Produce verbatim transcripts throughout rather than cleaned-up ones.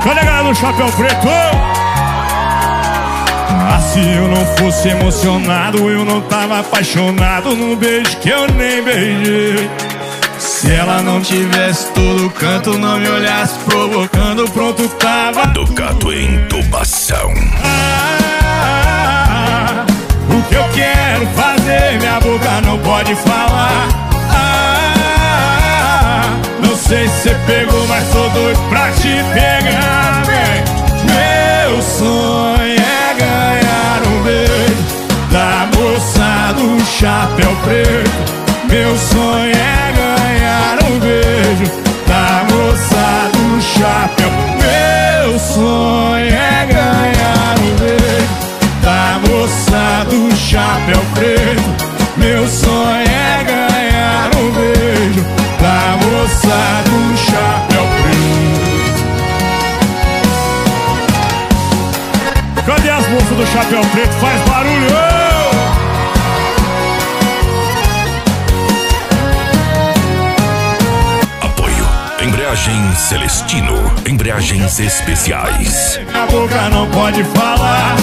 Cadê a galera do Chapéu Preto? Ah, se eu não fosse emocionado, eu não tava apaixonado num beijo que eu nem beijei. Se ela não tivesse todo canto, não me olhasse provocando, pronto tava. Ducato Intubação. Ah, o que eu quero fazer, minha boca não pode falar. Ah, não sei se você pegou, mas tô doido pra te pegar, vem. Meu sonho é ganhar um beijo da moça do Chapéu Preto. Meu sonho é ganhar um beijo da moça do chapéu. Meu sonho é ganhar um beijo da moça do Chapéu Preto. Meu sonho é ganhar um beijo da moça do Chapéu Preto. Cadê as moças do Chapéu Preto? Faz barulho! Embreagem Celestino, embreagens especiais. A boca não pode falar.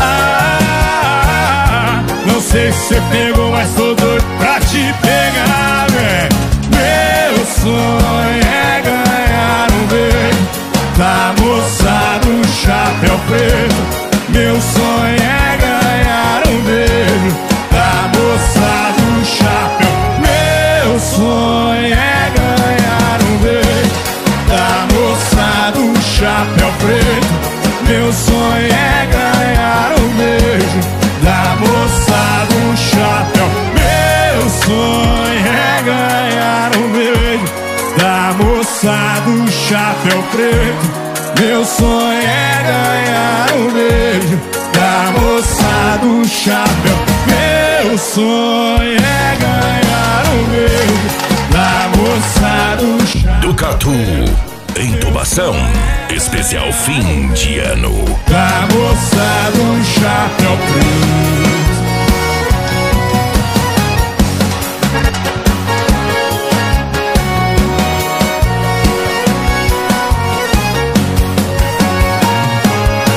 Ah, não sei se você pegou, mas tô doido pra te pegar, véi. Meu sonho é ganhar um beijo da moça do Chapéu Preto. Meu sonho é ganhar um beijo da moça do chapéu. Meu sonho é ganhar um beijo da moça do Chapéu Preto. Meu sonho é ganhar um beijo da moça do chapéu. Meu sonho é ganhar um beijo da moça do Chapéu Preto. Meu sonho é ganhar um beijo da moça do chapéu. Meu sonho é ganhar um beijo da moça do chapéu. Ducato Intubação, especial fim de ano. Da moça do Chapéu Preto.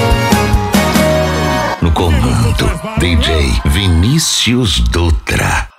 No comando, D J Vinícius Dutra.